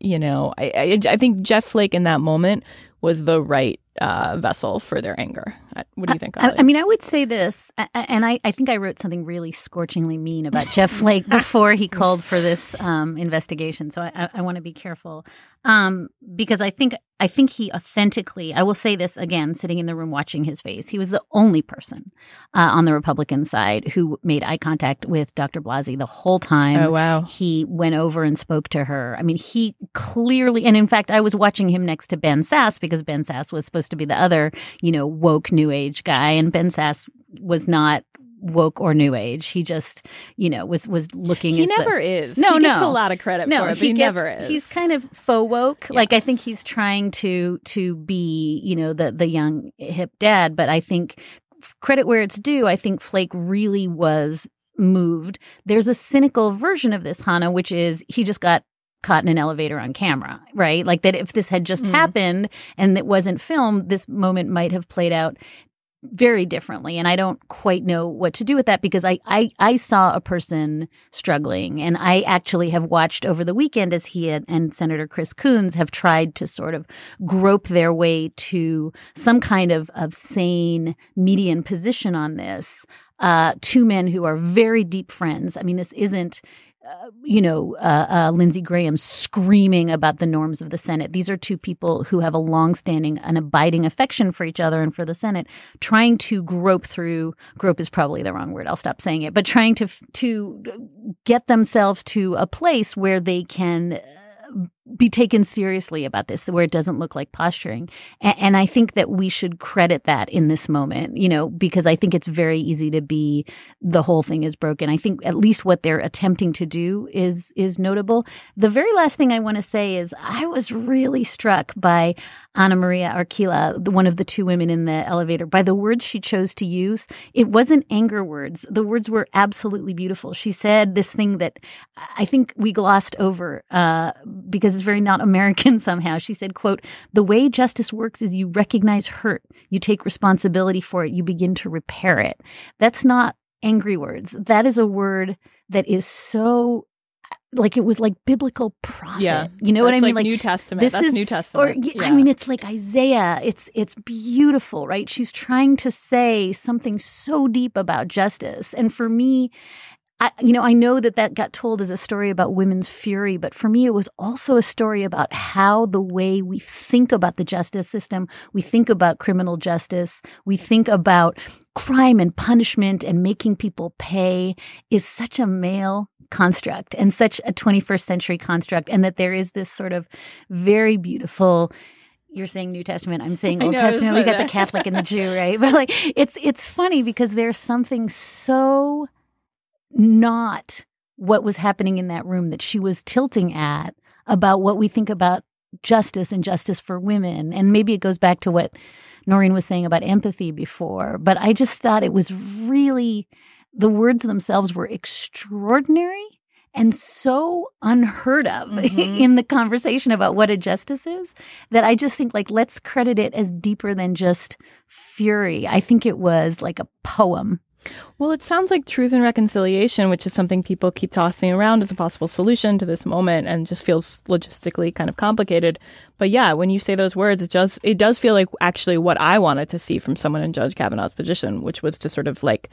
Speaker 3: think Jeff Flake in that moment was the right vessel for their anger. What do you think?
Speaker 4: I mean, I would say this, and I think I wrote something really scorchingly mean about Jeff Flake before he called for this investigation. So I want to be careful because I think he authentically, I will say this again, sitting in the room watching his face, he was the only person on the Republican side who made eye contact with Dr. Blasey the whole time.
Speaker 3: Oh, wow.
Speaker 4: He went over and spoke to her. I mean, he clearly, and in fact, I was watching him next to Ben Sasse because Ben Sasse was supposed to be the other, woke new age guy, and Ben Sasse was not woke or new age. He just, was looking.
Speaker 3: He never is.
Speaker 4: No,
Speaker 3: he gets a lot of credit for it, but he never is.
Speaker 4: He's kind of faux woke. Yeah. Like I think he's trying to be, the young hip dad. But I think credit where it's due. I think Flake really was moved. There's a cynical version of this, Hannah, which is he just got caught in an elevator on camera, right? Like that if this had just happened and it wasn't filmed, this moment might have played out very differently. And I don't quite know what to do with that because I saw a person struggling, and I actually have watched over the weekend as he and Senator Chris Coons have tried to sort of grope their way to some kind of sane median position on this. Two men who are very deep friends. I mean, this isn't Lindsey Graham screaming about the norms of the Senate. These are two people who have a longstanding and abiding affection for each other and for the Senate, trying to grope is probably the wrong word, I'll stop saying it, but trying to get themselves to a place where they can be taken seriously about this, where it doesn't look like posturing. And I think that we should credit that in this moment, because I think it's very easy to be the whole thing is broken. I think at least what they're attempting to do is notable. The very last thing I want to say is I was really struck by Ana Maria Arquilla, one of the two women in the elevator, by the words she chose to use. It wasn't anger words. The words were absolutely beautiful. She said this thing that I think we glossed over because it's very not American somehow. She said, quote, "The way justice works is you recognize hurt, you take responsibility for it, you begin to repair it." That's not angry words. That is a word that is so like it was like biblical prophet.
Speaker 3: Yeah.
Speaker 4: You know what I mean?
Speaker 3: Like New Testament. That's New Testament.
Speaker 4: I mean, it's like Isaiah. It's beautiful, right? She's trying to say something so deep about justice. And for me, I know that got told as a story about women's fury, but for me, it was also a story about how the way we think about the justice system, we think about criminal justice, we think about crime and punishment and making people pay is such a male construct and such a 21st century construct, and that there is this sort of very beautiful. You're saying New Testament. I'm saying Old Testament. We got the Catholic and the Jew, right? But like, it's funny because there's something so not what was happening in that room that she was tilting at about what we think about justice and justice for women. And maybe it goes back to what Noreen was saying about empathy before. But I just thought it was really, the words themselves were extraordinary and so unheard of in the conversation about what a justice is, that I just think, like, let's credit it as deeper than just fury. I think it was like a poem.
Speaker 3: Well, it sounds like truth and reconciliation, which is something people keep tossing around as a possible solution to this moment and just feels logistically kind of complicated. But yeah, when you say those words, it does feel like actually what I wanted to see from someone in Judge Kavanaugh's position, which was to sort of like,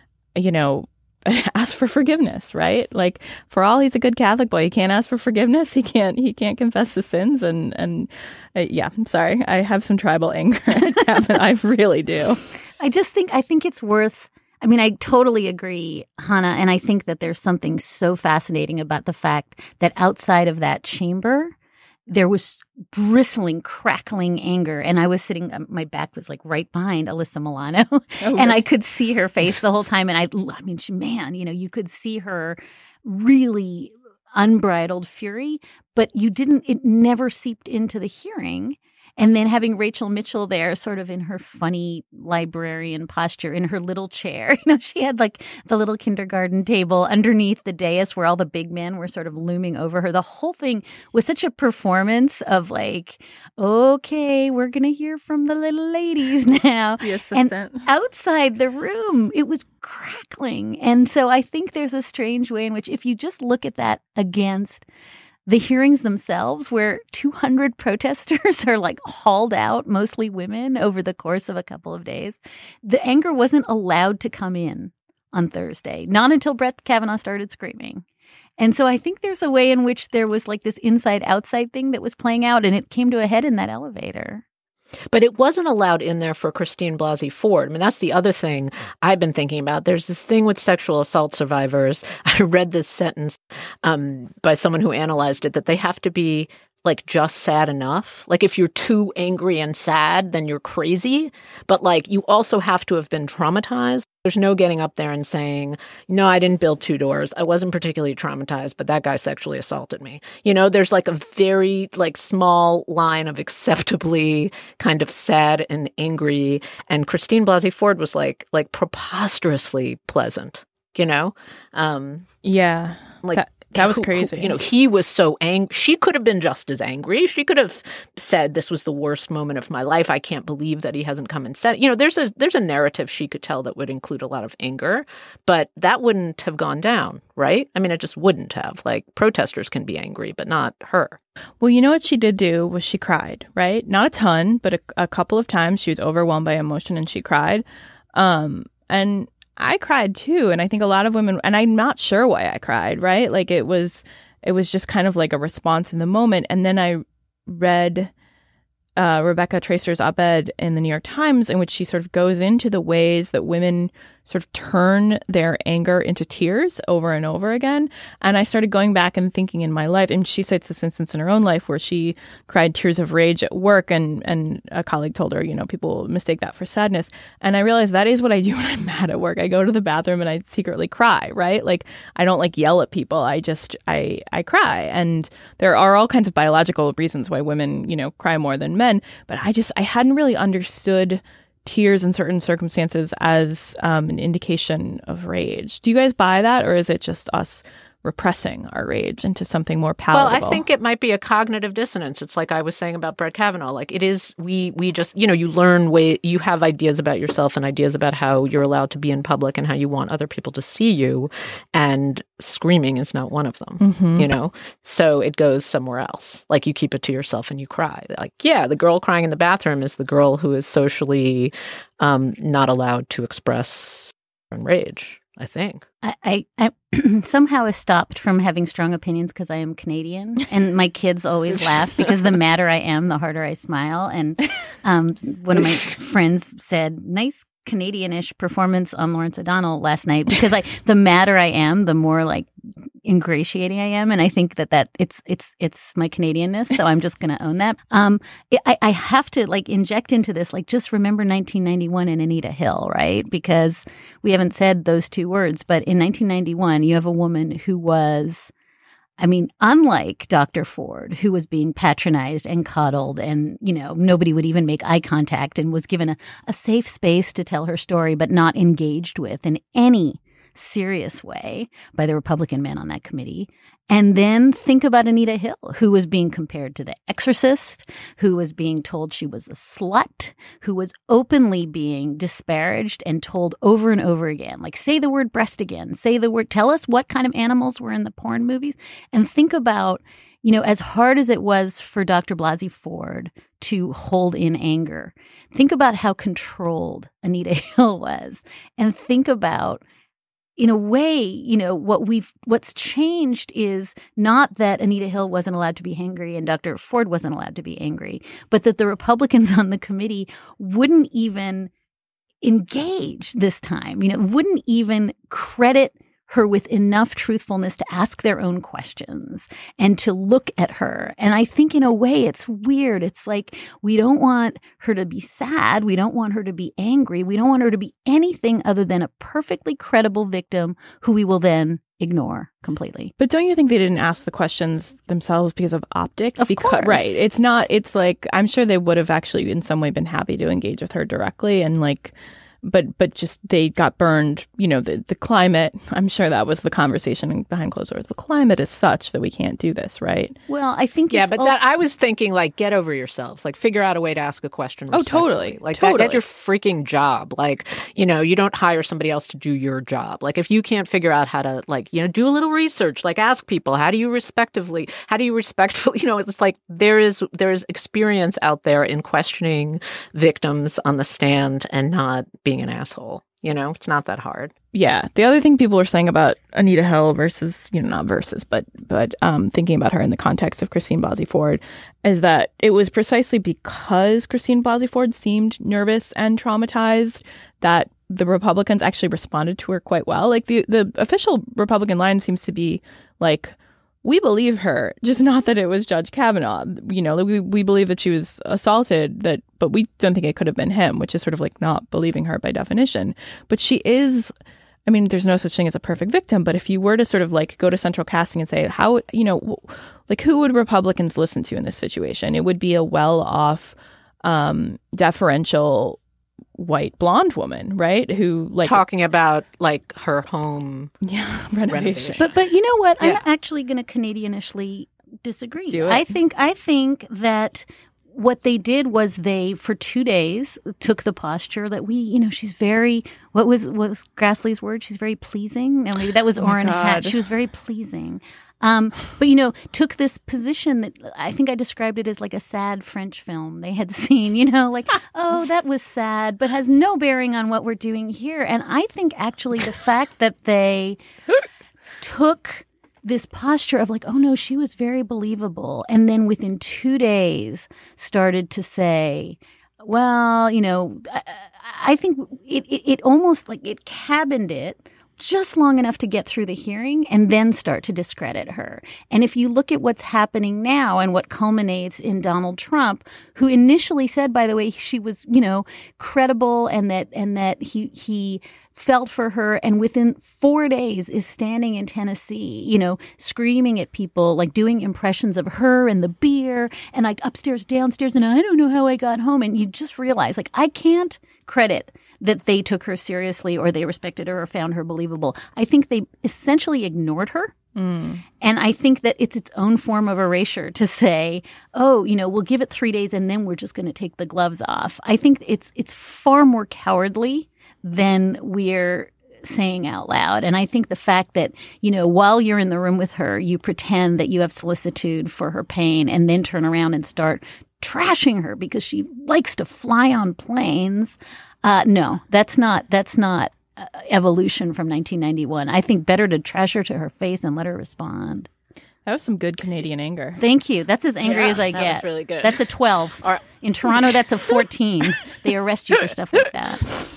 Speaker 3: ask for forgiveness, right? Like, for all he's a good Catholic boy, he can't ask for forgiveness. He can't confess his sins. And yeah, I'm sorry. I have some tribal anger at Kavanaugh. I really do.
Speaker 4: I think it's worth, I mean, I totally agree, Hannah. And I think that there's something so fascinating about the fact that outside of that chamber, there was bristling, crackling anger. And I was sitting, my back was like right behind Alyssa Milano. And I could see her face the whole time. And you could see her really unbridled fury, but it never seeped into the hearing. And then having Rachel Mitchell there sort of in her funny librarian posture in her little chair. She had like the little kindergarten table underneath the dais where all the big men were sort of looming over her. The whole thing was such a performance of like, okay, we're going to hear from the little ladies now.
Speaker 3: The assistant.
Speaker 4: And outside the room, it was crackling. And so I think there's a strange way in which if you just look at that against the hearings themselves, where 200 protesters are like hauled out, mostly women, over the course of a couple of days, the anger wasn't allowed to come in on Thursday, not until Brett Kavanaugh started screaming. And so I think there's a way in which there was like this inside-outside thing that was playing out, and it came to a head in that elevator.
Speaker 2: But it wasn't allowed in there for Christine Blasey Ford. I mean, that's the other thing I've been thinking about. There's this thing with sexual assault survivors. I read this sentence by someone who analyzed it, that they have to be like just sad enough. Like if you're too angry and sad, then you're crazy. But like you also have to have been traumatized. There's no getting up there and saying, no, I didn't build two doors. I wasn't particularly traumatized, but that guy sexually assaulted me. You know, there's like a very like small line of acceptably kind of sad and angry. And Christine Blasey Ford was like preposterously pleasant, you know?
Speaker 3: Yeah.
Speaker 2: Like
Speaker 3: that was crazy.
Speaker 2: You know, he was so angry. She could have been just as angry. She could have said, this was the worst moment of my life. I can't believe that he hasn't come and said, you know, there's a narrative she could tell that would include a lot of anger, but that wouldn't have gone down, right? I mean, it just wouldn't have. Like protesters can be angry, but not her.
Speaker 3: Well, you know what she did do was she cried, right? Not a ton, but a couple of times she was overwhelmed by emotion and she cried. And I cried too. And I think a lot of women, and I'm not sure why I cried, right? Like it was just kind of like a response in the moment. And then I read Rebecca Traister's op-ed in the New York Times, in which she sort of goes into the ways that women sort of turn their anger into tears over and over again. And I started going back and thinking in my life, and she cites this instance in her own life where she cried tears of rage at work, and a colleague told her, you know, people mistake that for sadness. And I realized that is what I do when I'm mad at work. I go to the bathroom and I secretly cry, right? Like I don't like yell at people. I cry. And there are all kinds of biological reasons why women, you know, cry more than men. But I hadn't really understood tears in certain circumstances as an indication of rage. Do you guys buy that, or is it just us repressing our rage into something more palatable?
Speaker 2: Well, I think it might be a cognitive dissonance. It's like I was saying about Brett Kavanaugh. Like it is, we just, you know, you learn you have ideas about yourself and ideas about how you're allowed to be in public and how you want other people to see you. And screaming is not one of them, you know? So it goes somewhere else. Like you keep it to yourself and you cry. Like, yeah, the girl crying in the bathroom is the girl who is socially not allowed to express rage, I think.
Speaker 4: I somehow is stopped from having strong opinions because I am Canadian, and my kids always laugh because the madder I am, the harder I smile. And one of my friends said, "Nice Canadian-ish performance on Lawrence O'Donnell last night," because the madder I am, the more like ingratiating I am, and I think that it's my Canadianness, so I'm just going to own that. I have to like inject into this, like just remember 1991 and Anita Hill, right? Because we haven't said those two words, but in 1991, you have a woman who was, I mean, unlike Dr. Ford, who was being patronized and coddled and, you know, nobody would even make eye contact and was given a safe space to tell her story, but not engaged with in any serious way by the Republican men on that committee. And then think about Anita Hill, who was being compared to The Exorcist, who was being told she was a slut, who was openly being disparaged and told over and over again, like, say the word breast again, tell us what kind of animals were in the porn movies. And think about, you know, as hard as it was for Dr. Blasey Ford to hold in anger, think about how controlled Anita Hill was. And think about, in a way, you know, what's changed is not that Anita Hill wasn't allowed to be angry and Dr. Ford wasn't allowed to be angry, but that the Republicans on the committee wouldn't even engage this time, you know, wouldn't even credit her with enough truthfulness to ask their own questions and to look at her. And I think in a way it's weird. It's like we don't want her to be sad. We don't want her to be angry. We don't want her to be anything other than a perfectly credible victim who we will then ignore completely.
Speaker 3: But don't you think they didn't ask the questions themselves because of optics?
Speaker 4: Of course.
Speaker 3: Right. It's like, I'm sure they would have actually in some way been happy to engage with her directly and like, but just they got burned. The climate, I'm sure that was the conversation behind closed doors. The climate is such that we can't do this, right?
Speaker 4: Well, I think
Speaker 2: but that I was thinking, like, get over yourselves. Like, figure out a way to ask a question respectfully.
Speaker 3: Totally.
Speaker 2: Like,
Speaker 3: totally.
Speaker 2: Get your freaking job. Like, you don't hire somebody else to do your job. Like, if you can't figure out how to, like, do a little research, like, ask people, how do you respectfully, it's like there is experience out there in questioning victims on the stand and not being an asshole. It's not that hard.
Speaker 3: Yeah. The other thing people are saying about Anita Hill versus, not versus, but thinking about her in the context of Christine Blasey Ford is that it was precisely because Christine Blasey Ford seemed nervous and traumatized that the Republicans actually responded to her quite well. Like the official Republican line seems to be like, we believe her, just not that it was Judge Kavanaugh. We believe that she was assaulted, but we don't think it could have been him, which is sort of like not believing her by definition. But she is, there's no such thing as a perfect victim. But if you were to sort of like go to central casting and say, how, who would Republicans listen to in this situation? It would be a well-off, deferential white blonde woman, right? Who
Speaker 2: talking about like her home renovation.
Speaker 4: But you know what? I'm actually going to Canadianishly disagree.
Speaker 3: Do it.
Speaker 4: I think that what they did was they, for 2 days, took the posture that she's very, what was Grassley's word? She's very pleasing. No, maybe that was Orrin Hatch. She was very pleasing. But, took this position that I think I described it as like a sad French film they had seen, oh, that was sad, but has no bearing on what we're doing here. And I think actually the fact that they took this posture of like, oh, no, she was very believable. And then within 2 days started to say, well, I think it almost like it cabined it just long enough to get through the hearing and then start to discredit her. And if you look at what's happening now and what culminates in Donald Trump, who initially said, by the way, she was, credible and that he felt for her, and within 4 days is standing in Tennessee, screaming at people, like doing impressions of her and the beer and like upstairs, downstairs, and I don't know how I got home. And you just realize, like, I can't credit that they took her seriously or they respected her or found her believable. I think they essentially ignored her. And I think that it's its own form of erasure to say, oh, we'll give it 3 days and then we're just going to take the gloves off. I think it's far more cowardly than we're saying out loud. And I think the fact that, while you're in the room with her, you pretend that you have solicitude for her pain and then turn around and start trashing her because she likes to fly on planes. No, that's not evolution from 1991. I think better to trash her to her face and let her respond.
Speaker 3: That was some good Canadian anger.
Speaker 4: Thank you. That's as angry as I get.
Speaker 2: That was really good.
Speaker 4: That's a 12.
Speaker 2: Right.
Speaker 4: In Toronto, that's a 14. They arrest you for stuff like that.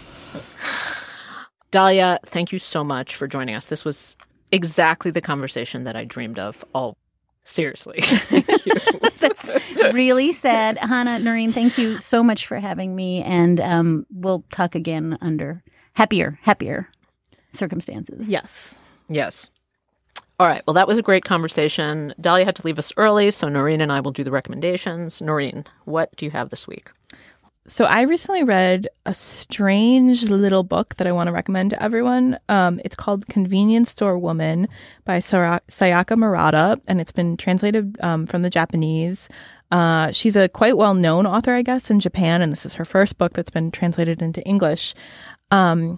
Speaker 2: Dahlia, thank you so much for joining us. This was exactly the conversation that I dreamed of. Oh, seriously. Thank you.
Speaker 4: That's really sad. Hannah, Noreen, thank you so much for having me. And we'll talk again under happier circumstances.
Speaker 3: Yes.
Speaker 2: All right. Well, that was a great conversation. Dahlia had to leave us early, so Noreen and I will do the recommendations. Noreen, what do you have this week?
Speaker 3: So I recently read a strange little book that I want to recommend to everyone. It's called Convenience Store Woman by Sayaka Murata, and it's been translated from the Japanese. She's a quite well-known author, I guess, in Japan, and this is her first book that's been translated into English. And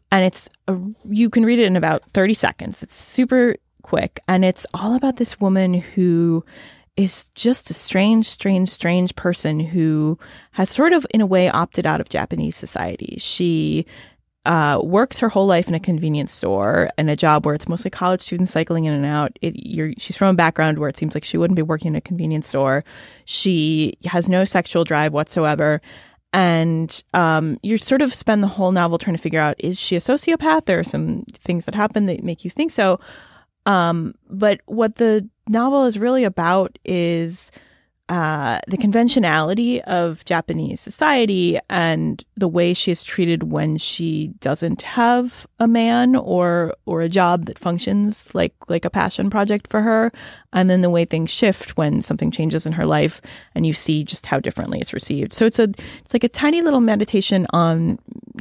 Speaker 3: you can read it in about 30 seconds. It's super quick, and it's all about this woman who is just a strange person who has sort of, in a way, opted out of Japanese society. She works her whole life in a convenience store in a job where it's mostly college students cycling in and out. She's from a background where it seems like she wouldn't be working in a convenience store. She has no sexual drive whatsoever. And you sort of spend the whole novel trying to figure out, is she a sociopath? There are some things that happen that make you think so. But what the novel is really about is the conventionality of Japanese society and the way she is treated when she doesn't have a man or a job that functions like a passion project for her, and then the way things shift when something changes in her life and you see just how differently it's received. So it's like a tiny little meditation on,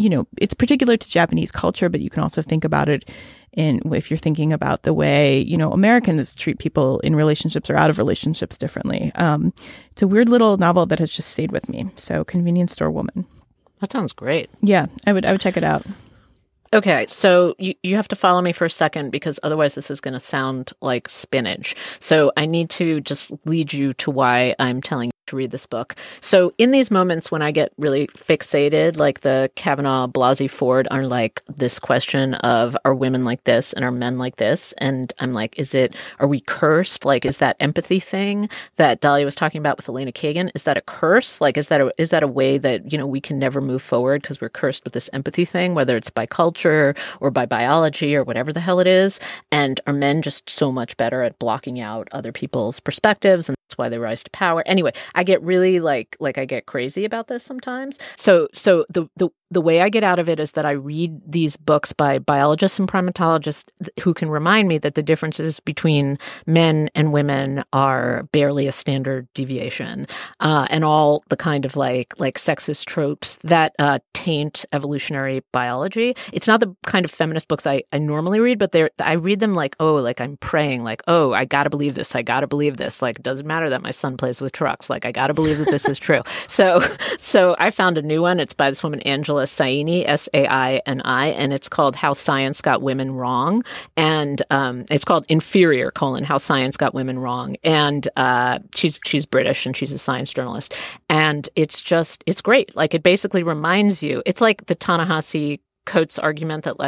Speaker 3: it's particular to Japanese culture, but you can also think about it if you're thinking about the way, Americans treat people in relationships or out of relationships differently. It's a weird little novel that has just stayed with me. So Convenience Store Woman.
Speaker 2: That sounds great.
Speaker 3: Yeah, I would check it out.
Speaker 2: Okay, so you have to follow me for a second because otherwise this is going to sound like spinach. So I need to just lead you to why I'm telling you to read this book. So in these moments when I get really fixated, like the Kavanaugh, Blasey Ford are like this question of, are women like this and are men like this? And I'm like, are we cursed? Like, is that empathy thing that Dahlia was talking about with Elena Kagan? Is that a curse? Like, is that a way that, we can never move forward because we're cursed with this empathy thing, whether it's by culture or by biology or whatever the hell it is? And are men just so much better at blocking out other people's perspectives? And that's why they rise to power. Anyway, I get really like I get crazy about this sometimes. So the way I get out of it is that I read these books by biologists and primatologists who can remind me that the differences between men and women are barely a standard deviation, and all the kind of like sexist tropes that taint evolutionary biology. It's not the kind of feminist books I normally read, but I read them like I'm praying, like, oh, I gotta believe this. I gotta believe this. Like, it doesn't matter that my son plays with trucks. Like, I gotta believe that this is true. So I found a new one. It's by this woman, Angela Saini, Saini, and it's called How Science Got Women Wrong. And it's called Inferior: How Science Got Women Wrong. And she's British and she's a science journalist. And it's great. Like, it basically reminds you, it's like the Ta-Nehisi Coates argument that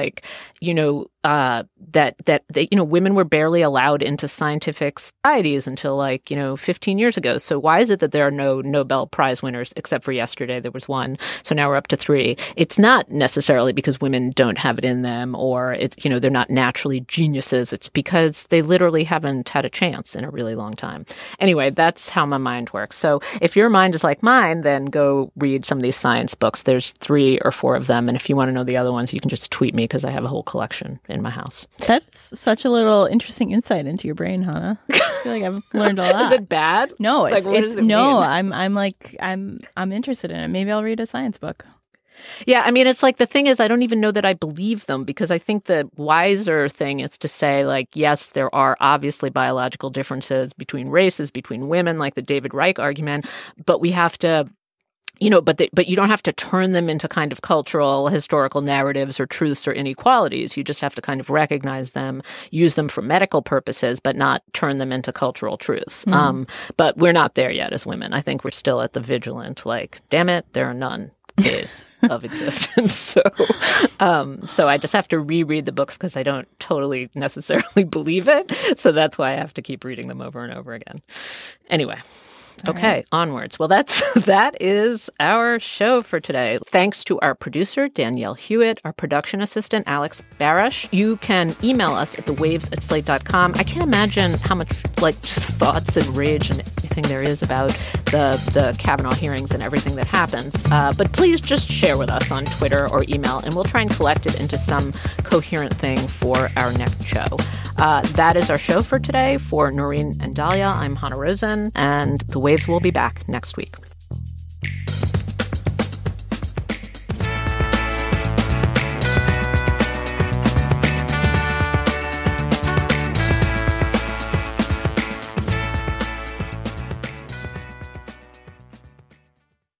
Speaker 2: that women were barely allowed into scientific societies until 15 years ago. So why is it that there are no Nobel Prize winners, except for yesterday there was one. So now we're up to 3. It's not necessarily because women don't have it in them or it's they're not naturally geniuses. It's because they literally haven't had a chance in a really long time. Anyway, that's how my mind works. So if your mind is like mine, then go read some of these science books. There's 3 or 4 of them, and if you want to know the other ones, you can just tweet me because I have a whole collection in my house.
Speaker 3: That's such a little interesting insight into your brain, Hannah. I feel like I've learned a lot.
Speaker 2: Is it bad?
Speaker 3: No,
Speaker 2: what does it mean?
Speaker 3: I'm interested in it. Maybe I'll read a science book.
Speaker 2: Yeah, I mean, it's like the thing is, I don't even know that I believe them because I think the wiser thing is to say, like, yes, there are obviously biological differences between races, between women, like the David Reich argument, but we have to. But you don't have to turn them into kind of cultural, historical narratives or truths or inequalities. You just have to kind of recognize them, use them for medical purposes, but not turn them into cultural truths. But we're not there yet as women. I think we're still at the vigilant, like, damn it, there are none phase of existence. So I just have to reread the books because I don't totally necessarily believe it. So that's why I have to keep reading them over and over again. Anyway. Okay, right. Onwards. Well, that is our show for today. Thanks to our producer, Danielle Hewitt, our production assistant, Alex Barash. You can email us at thewaves@slate.com. I can't imagine how much thoughts and rage and everything there is about the Kavanaugh hearings and everything that happens. But please just share with us on Twitter or email, and we'll try and collect it into some coherent thing for our next show. That is our show for today. For Noreen and Dahlia, I'm Hannah Rosen, and The Waves will be back next week.